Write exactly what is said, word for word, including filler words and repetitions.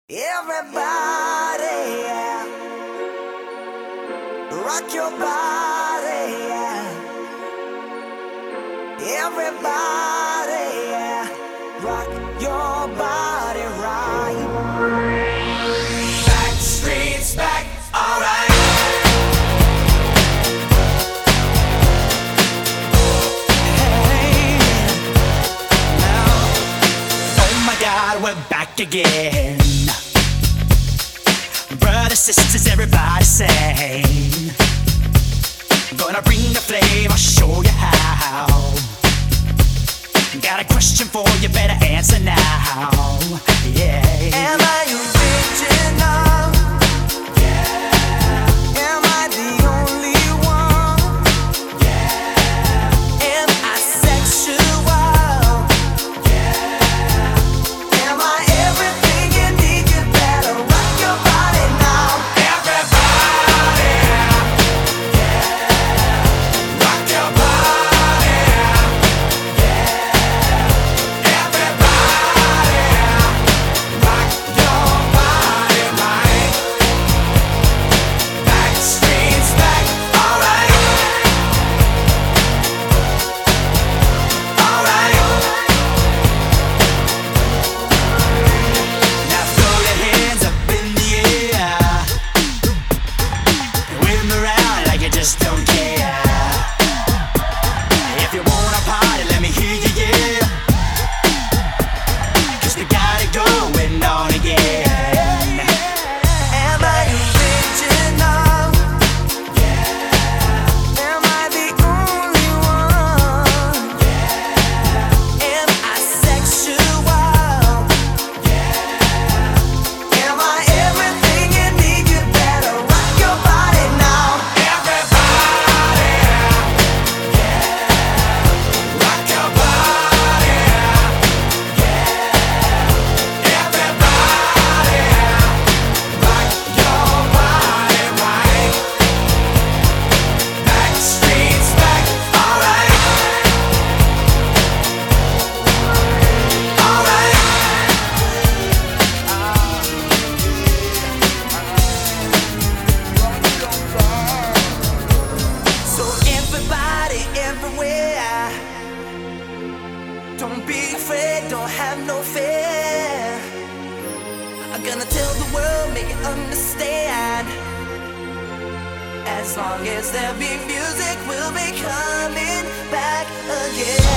Everybody, yeah. Rock your body, yeah. Everybody, yeah. Rock your body right. Back streets back, alright. Hey, now, oh my God, we're back again. Brothers, sisters, everybody sing. Gonna bring the flame, I'll show you how. Got a question for you, better answer now. Yeah. Am I original? Yeah. Am I the only one? Yeah. Am I sexual? Yeah. Am I everything you need? You better rock your body now. Everybody, yeah. Rock your body, yeah. Everybody, rock your body right. Back streets back, alright. Alright. Now throw your hands up in the air. Wave 'em around like you just don't care. If you wanna party, let me hear you, yeah. 'Cause we got it going on again. Am I original? Yeah. Am I the only one? Yeah. Am I sexual? Yeah. Am I everything you need? You better rock your body now. Everybody, yeah. Rock your body, yeah. Everybody, rock your body right. Back streets back, alright. Alright. So everybody, everywhere, don't be afraid, don't have no fear. I'm gonna tell the world, make it understand. As long as there be music, we'll be coming back again.